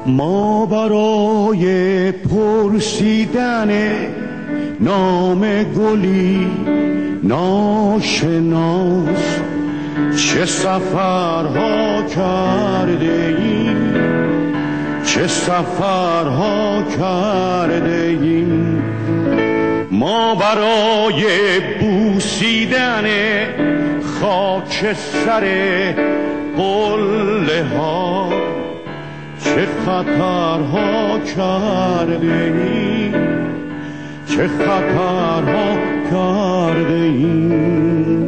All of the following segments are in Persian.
ما برای پرسیدن نام گلی ناشناس چه سفرها کرده ایم، چه سفرها کرده ایم. ما برای بوسیدن خاک سر قله ها چه خطرها کرده ایم، چه خطرها کرده ایم.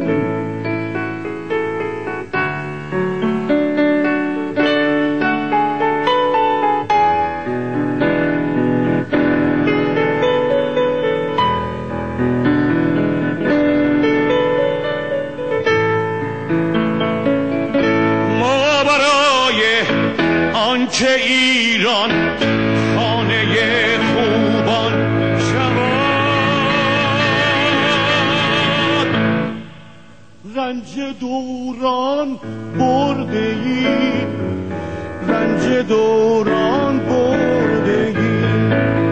که ایران خانه خوبان شود، رنج دوران برده ایم، رنج دوران برده ایم.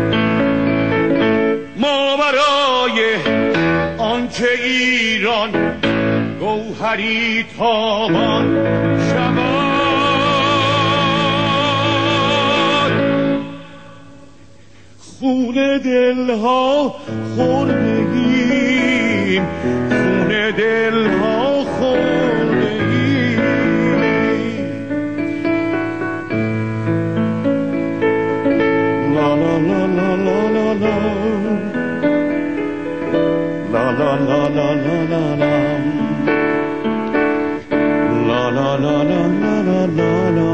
ما برای آنکه ایران گوهری تابان شود، خون دلها خوردگیم، خون دلها خوردگیم. لا لا لا لا لا لا لا لا لا لا لا لا لا لا لا لا لا لا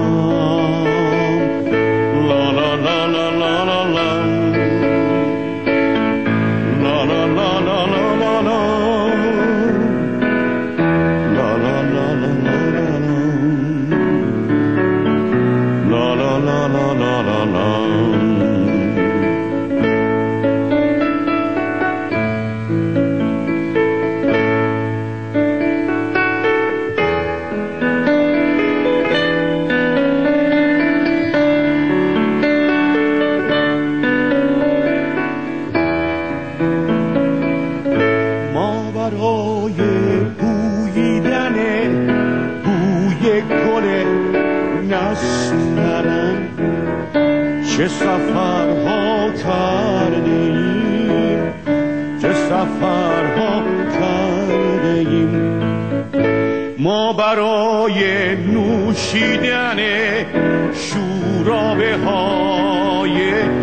چه سفرها کرده ایم، چه سفرها کرده ایم. ما برای نوشیدن شورابه های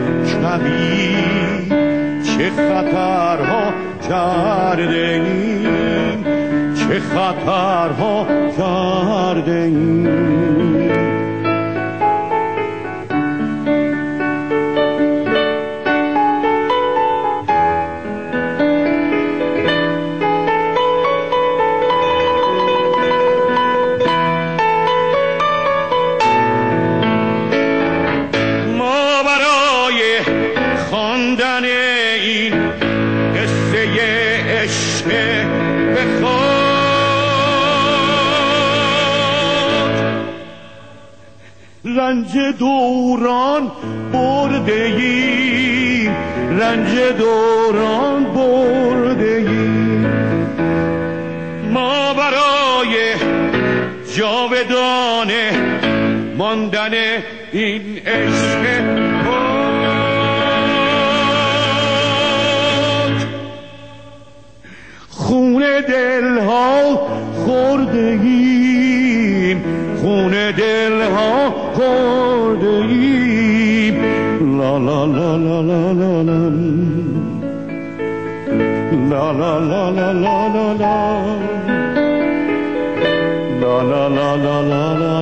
کبیر چه خطرها کرده ایم، چه خطرها کرده ایم. رنج دوران برده ایم، رنج دوران برده ایم. ما برای جاودانه ماندن این عشق پاک خون دلها خورده ایم، خون دلها خورده ایم. لا لا لا لا لا لا لا لا لا لا لا لا لا لا لا لا لا